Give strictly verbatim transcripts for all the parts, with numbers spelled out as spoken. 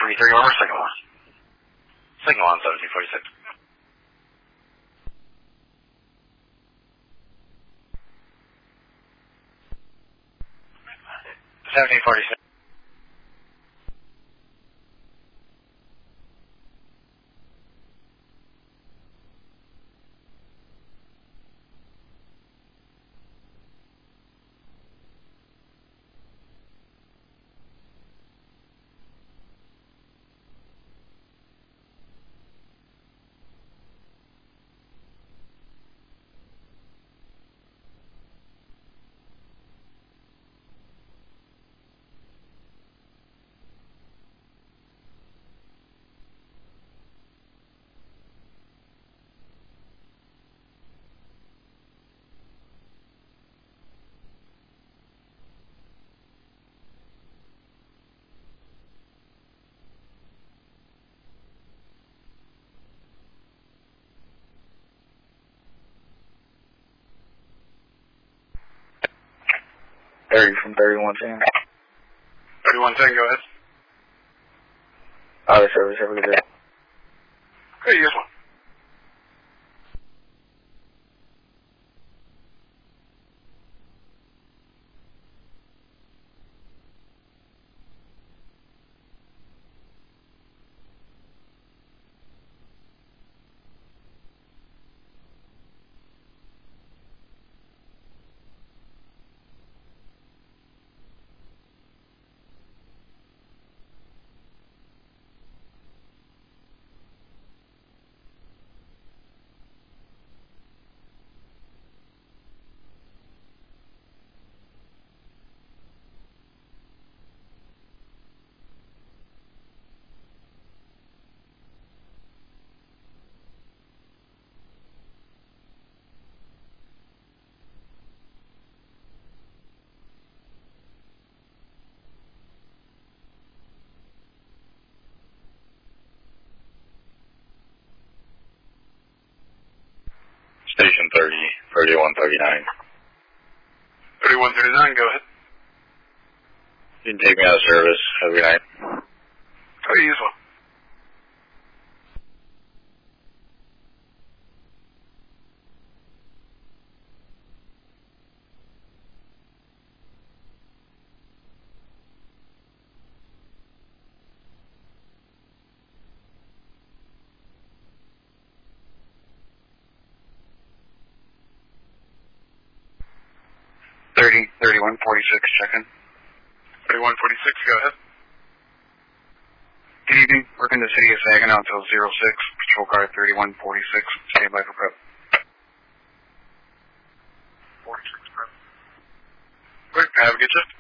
forty-three over, signal one. Signal on seventeen forty-six. seventeen forty-six. thirty from thirty-one ten. thirty-one ten, go ahead. Auto service, have a good day. Hey, yes, one. Station thirty, thirty-one thirty-nine. thirty-one thirty-nine, go ahead. You can take me out of service. Have a good night. Oh, you as well. thirty, thirty-one forty-six, check-in. thirty-one forty-six, go ahead. Good evening. Working the city of Saginaw until zero six. Patrol car thirty-one forty-six. Stand by for prep. forty-six, prep. Great, have a good shift.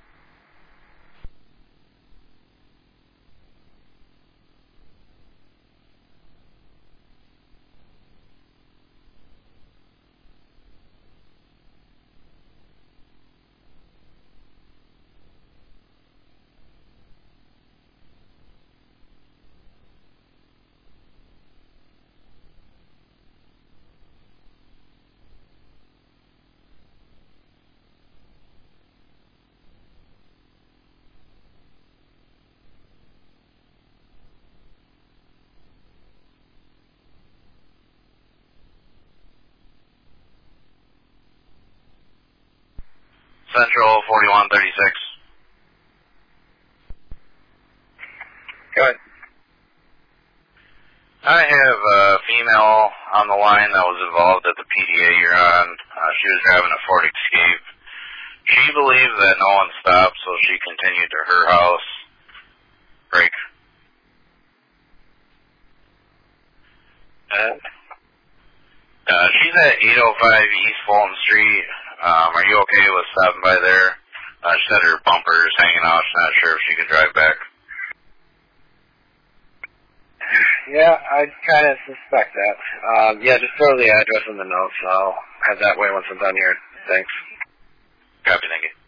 Central forty-one thirty-six. Go ahead. I have a female on the line that was involved at the P D A you're on. Uh, she was driving a Ford Escape. She believed that no one stopped, so she continued to her house. Break. Uh, uh, she's at eight oh five East Fulton Street. Um, are you okay with stopping by there? Uh, she said her bumper's hanging off. She's not sure if she could drive back. Yeah, I kind of suspect that. Um, yeah, just throw the address in the notes. I'll have that way once I'm done here. Thanks. Copy, thank you.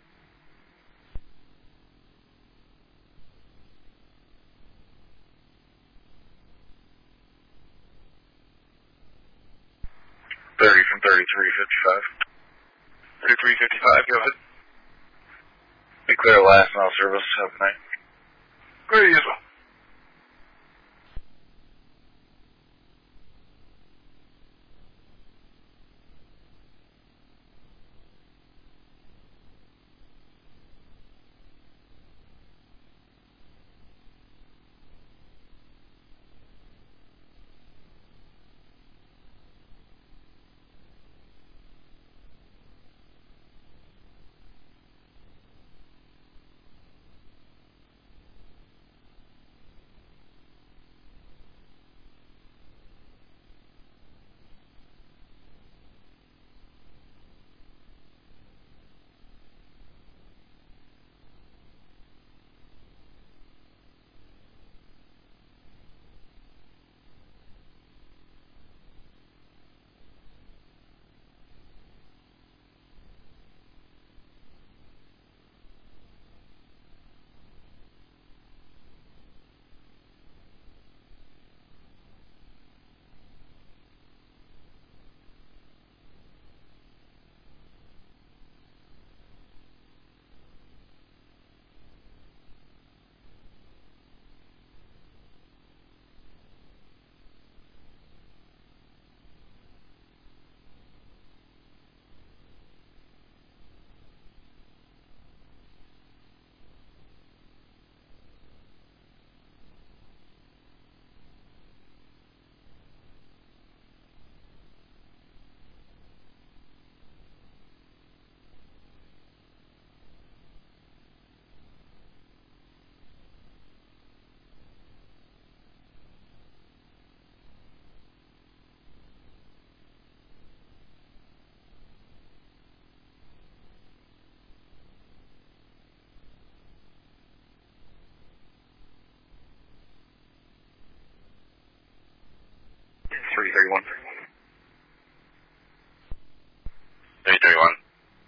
thirty from thirty-three fifty-five. thirty-three fifty-five, go ahead. Be clear last and all service. Have a night. Great, you as well. thirty-one. three thirty-one.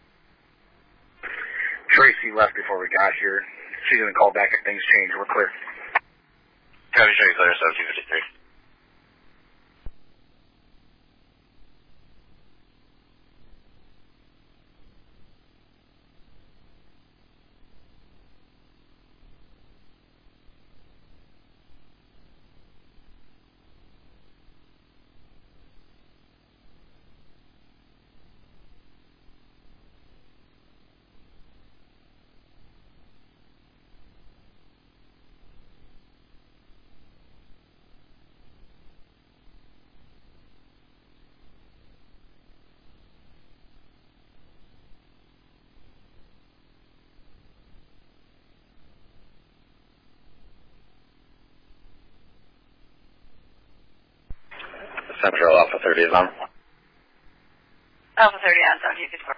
Tracy left before we got here. She's going to call back if things change. We're clear. Copy, Tracy, clear, seventeen fifty-three. Central Alpha thirty is on. Alpha thirty on, seventeen fifty-four.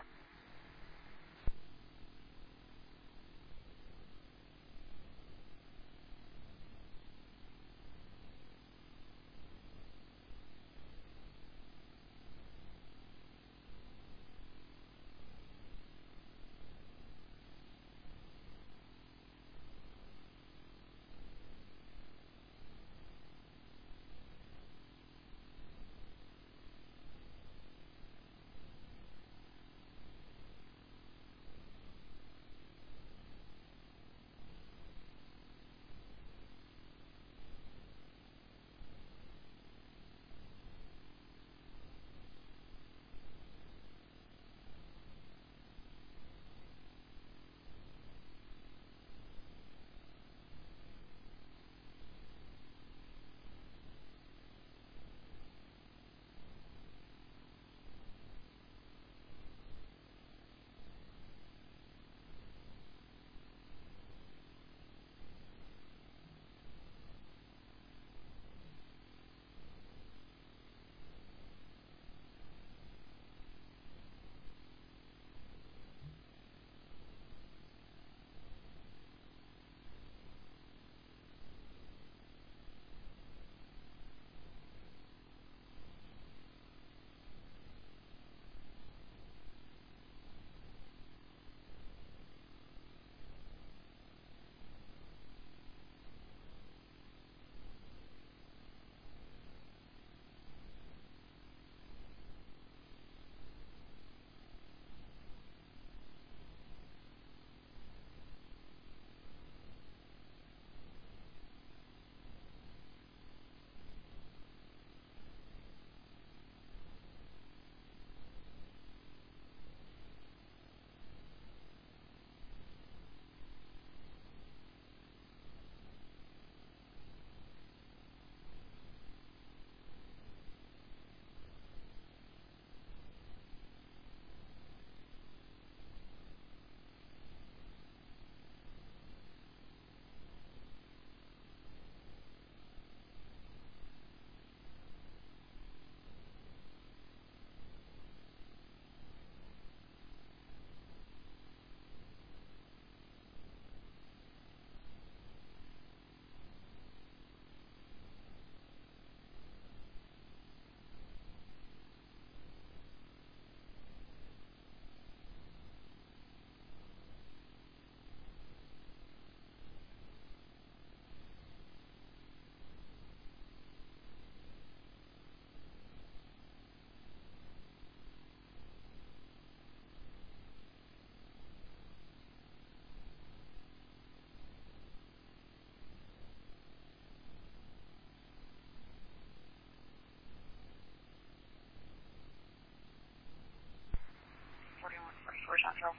Central.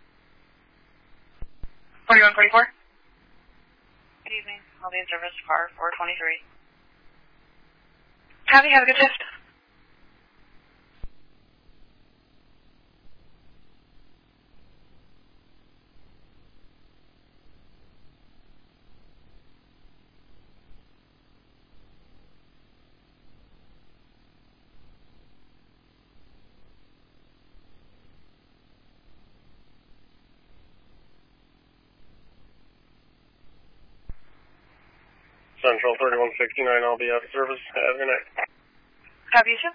forty-one forty-four. Good evening. I'll be in service car four twenty-three. Copy. Have a good shift. Central thirty-one sixty-nine, I'll be out of service. Have a good night. Copy you.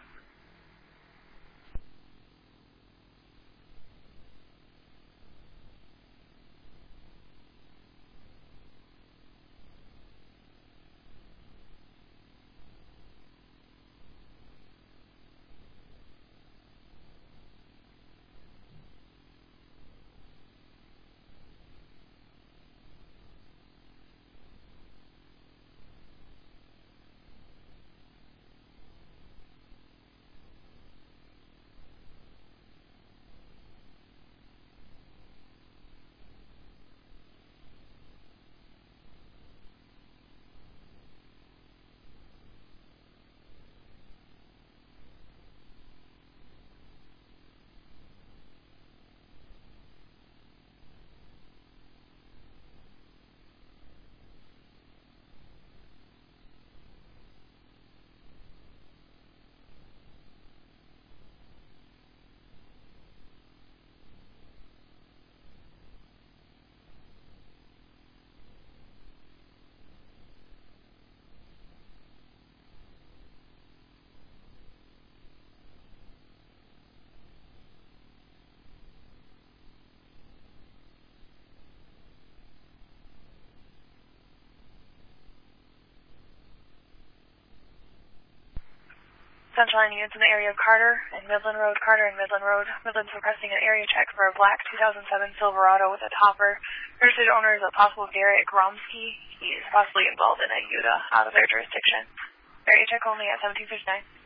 Central line units in the area of Carter and Midland Road, Carter and Midland Road. Midland's requesting an area check for a black two thousand seven Silverado with a topper. Registered owner is a possible Garrett Gromsky. He is possibly involved in a U D A out of their jurisdiction. Area check only at seventeen fifty-nine.